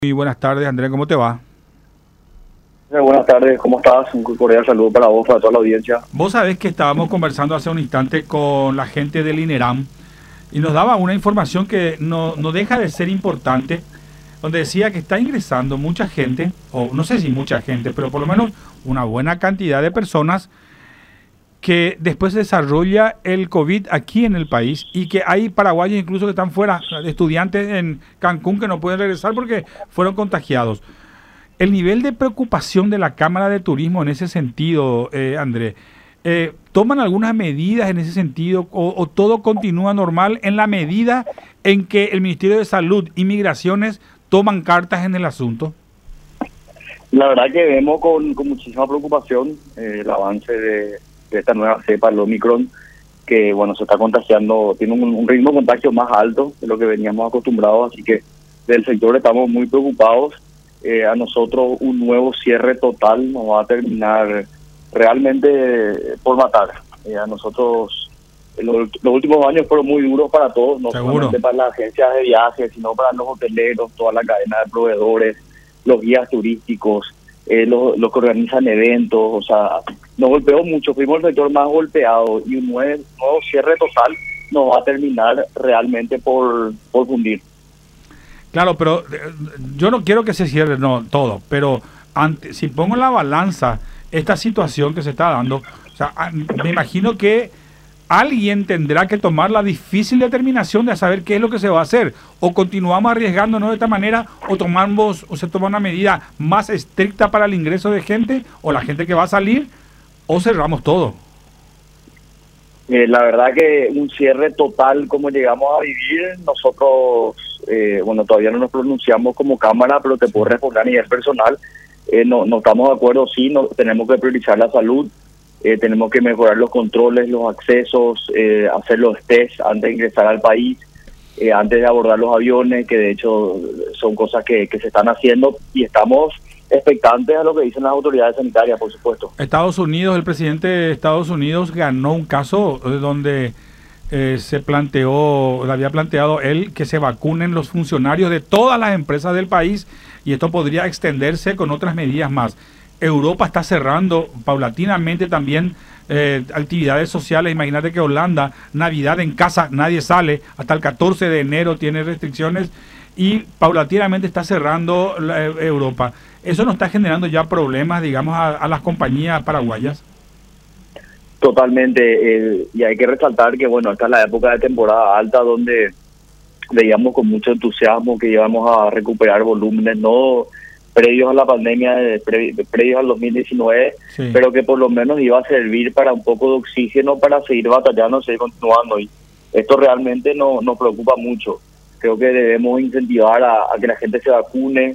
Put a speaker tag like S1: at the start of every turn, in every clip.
S1: Muy buenas tardes, Andrés, ¿cómo te va?
S2: Buenas tardes, ¿cómo estás? Un cordial saludo para vos, para toda la audiencia.
S1: Vos sabés que estábamos conversando hace un instante con la gente del INERAM y nos daba una información que no deja de ser importante, donde decía que está ingresando mucha gente, o no sé si mucha gente, pero por lo menos una buena cantidad de personas que después se desarrolla el COVID aquí en el país y que hay paraguayos incluso que están fuera, estudiantes en Cancún que no pueden regresar porque fueron contagiados. El nivel de preocupación de la Cámara de Turismo en ese sentido, André, ¿toman algunas medidas en ese sentido o todo continúa normal en la medida en que el Ministerio de Salud y Migraciones toman cartas en el asunto?
S2: La verdad que vemos con muchísima preocupación el avance de esta nueva cepa, el Omicron, que bueno, se está contagiando, tiene un ritmo de contagio más alto de lo que veníamos acostumbrados, así que del sector estamos muy preocupados. A nosotros un nuevo cierre total nos va a terminar realmente por matar. A nosotros los últimos años fueron muy duros para todos, no solamente para las agencias de viajes, sino para los hoteleros, toda la cadena de proveedores, los guías turísticos, los que organizan eventos. O sea, nos golpeó mucho, fuimos el sector más golpeado y un nuevo cierre total nos va a terminar realmente por fundir.
S1: Claro, pero yo no quiero que se cierre todo, pero si pongo en la balanza esta situación que se está dando, o sea, me imagino que alguien tendrá que tomar la difícil determinación de saber qué es lo que se va a hacer, o continuamos arriesgándonos de esta manera, o se toma una medida más estricta para el ingreso de gente, o la gente que va a salir, o cerramos todo.
S2: La verdad que un cierre total como llegamos a vivir, nosotros, bueno, todavía no nos pronunciamos como Cámara, pero te puedo responder a nivel personal. No estamos de acuerdo, sí, tenemos que priorizar la salud, tenemos que mejorar los controles, los accesos, hacer los test antes de ingresar al país, antes de abordar los aviones, que de hecho son cosas que se están haciendo y estamos expectantes a lo que dicen las autoridades sanitarias, por supuesto.
S1: Estados Unidos, el presidente de Estados Unidos ganó un caso donde había planteado él que se vacunen los funcionarios de todas las empresas del país y esto podría extenderse con otras medidas más. Europa está cerrando paulatinamente también actividades sociales. Imagínate que Holanda, Navidad en casa, nadie sale, hasta el 14 de enero tiene restricciones y paulatinamente está cerrando Europa. ¿Eso no está generando ya problemas, digamos, a las compañías paraguayas?
S2: Totalmente, y hay que resaltar que, bueno, esta es la época de temporada alta donde veíamos con mucho entusiasmo que íbamos a recuperar volúmenes, no previos a la pandemia, previos al 2019, sí, pero que por lo menos iba a servir para un poco de oxígeno para seguir batallando, seguir continuando, y esto realmente nos preocupa mucho. Creo que debemos incentivar a que la gente se vacune,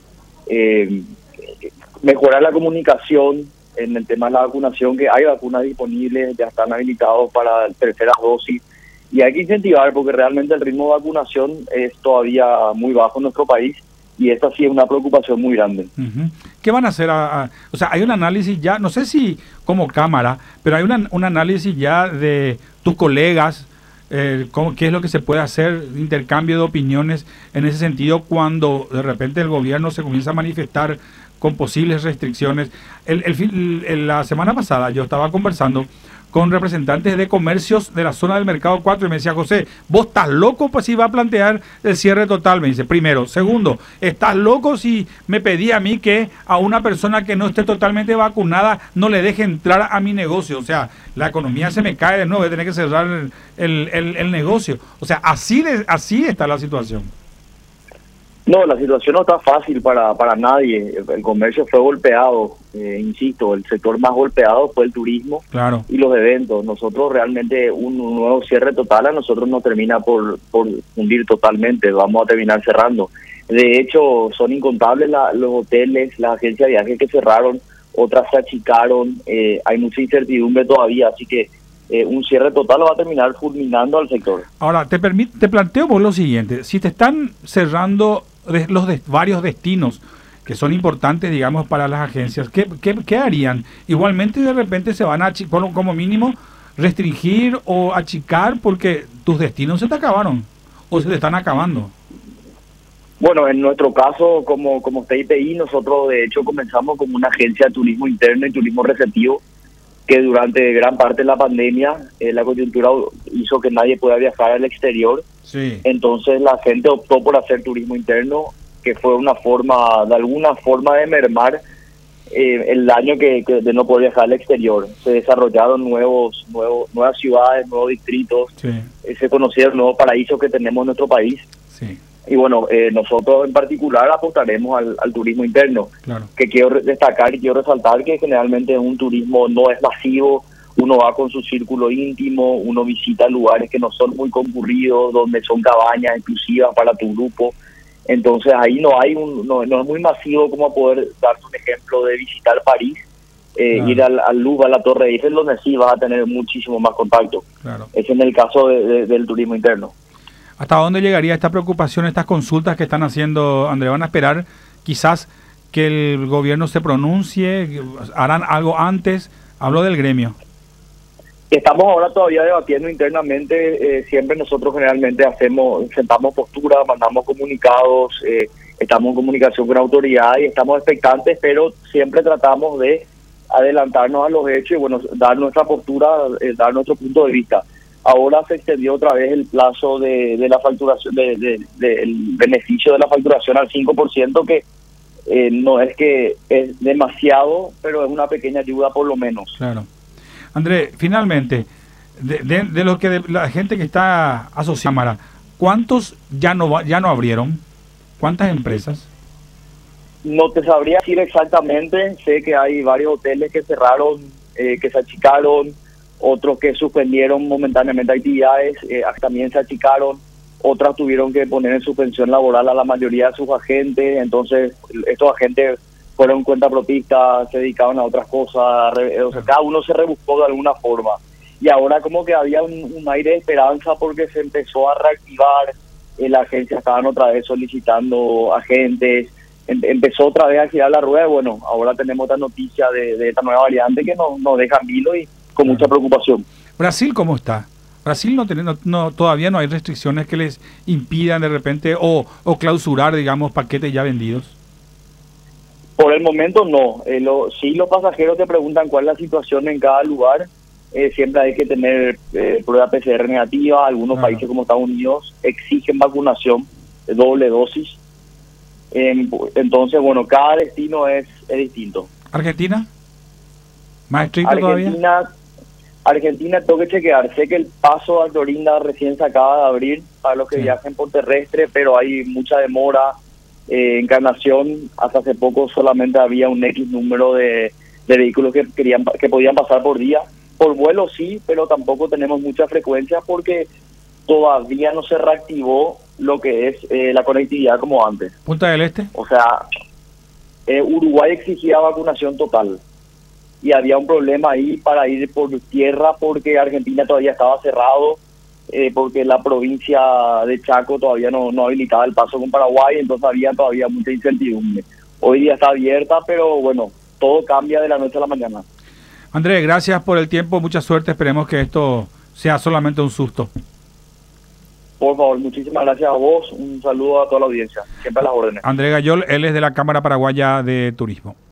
S2: mejorar la comunicación en el tema de la vacunación, que hay vacunas disponibles, ya están habilitados para tercera dosis, y hay que incentivar porque realmente el ritmo de vacunación es todavía muy bajo en nuestro país, y esta sí es una preocupación muy grande.
S1: ¿Qué van a hacer? O sea, hay un análisis ya, no sé si como Cámara, pero hay un análisis ya de tus colegas, qué es lo que se puede hacer, intercambio de opiniones en ese sentido cuando de repente el gobierno se comienza a manifestar con posibles restricciones. La semana pasada yo estaba conversando con representantes de comercios de la zona del Mercado 4 y me decía, José, ¿vos estás loco pues si va a plantear el cierre total? Me dice, primero. Segundo, ¿estás loco si me pedí a mí que a una persona que no esté totalmente vacunada no le deje entrar a mi negocio? O sea, la economía se me cae de nuevo, voy a tener que cerrar el negocio. O sea, así está la situación.
S2: No, la situación no está fácil para nadie. El comercio fue golpeado, insisto, el sector más golpeado fue el turismo, claro, y los eventos. Nosotros realmente un nuevo cierre total a nosotros nos termina por fundir totalmente, vamos a terminar cerrando. De hecho, son incontables los hoteles, las agencias de viajes que cerraron, otras se achicaron, hay mucha incertidumbre todavía, así que un cierre total va a terminar fulminando al sector.
S1: Ahora, te planteo por lo siguiente, si te están cerrando varios destinos que son importantes, digamos, para las agencias, ¿qué harían? Igualmente de repente se van a, como mínimo, restringir o achicar porque tus destinos se te acabaron o se te están acabando.
S2: Bueno, en nuestro caso, como TIPI, nosotros de hecho comenzamos como una agencia de turismo interno y turismo receptivo, que durante gran parte de la pandemia la coyuntura hizo que nadie pueda viajar al exterior.
S1: Sí,
S2: Entonces la gente optó por hacer turismo interno, que fue una forma, de alguna forma, de mermar el daño de no poder viajar al exterior. Se desarrollaron nuevas ciudades, nuevos distritos,
S1: sí,
S2: se conocieron nuevos paraísos que tenemos en nuestro país.
S1: sí,
S2: Y bueno, nosotros en particular apostaremos al turismo interno,
S1: claro.
S2: que quiero destacar y quiero resaltar que generalmente un turismo no es masivo, uno va con su círculo íntimo, uno visita lugares que no son muy concurridos, donde son cabañas exclusivas para tu grupo. Entonces ahí no es muy masivo como poder darte un ejemplo de visitar París,
S1: Claro.
S2: ir al Louvre, a la Torre Eiffel, donde sí vas a tener muchísimo más contacto.
S1: Claro.
S2: Es en el caso del turismo interno.
S1: ¿Hasta dónde llegaría esta preocupación, estas consultas que están haciendo, André? ¿Van a esperar quizás que el gobierno se pronuncie? ¿Harán algo antes? Hablo del gremio.
S2: Estamos ahora todavía debatiendo internamente. Siempre nosotros generalmente sentamos posturas, mandamos comunicados, estamos en comunicación con autoridades y estamos expectantes, pero siempre tratamos de adelantarnos a los hechos y bueno, dar nuestra postura, dar nuestro punto de vista. Ahora se extendió otra vez el plazo de la facturación, del beneficio de la facturación al 5%, que no es que es demasiado, pero es una pequeña ayuda por lo menos.
S1: Claro. André, finalmente, de lo que de la gente que está asociada a Cámara, ¿cuántos ya no abrieron? ¿Cuántas empresas?
S2: No te sabría decir exactamente, sé que hay varios hoteles que cerraron, que se achicaron, otros que suspendieron momentáneamente actividades, también se achicaron, otras tuvieron que poner en suspensión laboral a la mayoría de sus agentes. Entonces estos agentes fueron cuentapropistas, se dedicaban a otras cosas, o sea, cada uno se rebuscó de alguna forma. Y ahora como que había un aire de esperanza porque se empezó a reactivar, la agencia estaban otra vez solicitando agentes, empezó otra vez a girar la rueda. Bueno, ahora tenemos esta noticia de esta nueva variante que nos deja en vilo y con mucha preocupación.
S1: ¿Brasil cómo está? Brasil todavía no hay restricciones que les impidan de repente o clausurar, digamos, paquetes ya vendidos.
S2: Por el momento no. Sí, los pasajeros te preguntan cuál es la situación en cada lugar. Siempre hay que tener prueba PCR negativa. Algunos países como Estados Unidos exigen vacunación de doble dosis. Entonces, bueno, cada destino es distinto.
S1: ¿Argentina? ¿Más estricto todavía?
S2: Argentina tengo que chequear. Sé que el paso a Clorinda recién se acaba de abrir para los que viajen por terrestre, pero hay mucha demora. Encarnación, hasta hace poco solamente había un X número de vehículos que podían pasar por día. Por vuelo sí, pero tampoco tenemos mucha frecuencia porque todavía no se reactivó lo que es la conectividad como antes.
S1: ¿Punta del Este?
S2: O sea, Uruguay exigía vacunación total y había un problema ahí para ir por tierra porque Argentina todavía estaba cerrado, porque la provincia de Chaco todavía no habilitaba el paso con Paraguay, entonces había todavía mucha incertidumbre. Hoy día está abierta, pero bueno, todo cambia de la noche a la mañana.
S1: André, gracias por el tiempo, mucha suerte, esperemos que esto sea solamente un susto.
S2: Por favor, muchísimas gracias a vos, un saludo a toda la audiencia, siempre a las órdenes.
S1: André Gayol, él es de la Cámara Paraguaya de Turismo.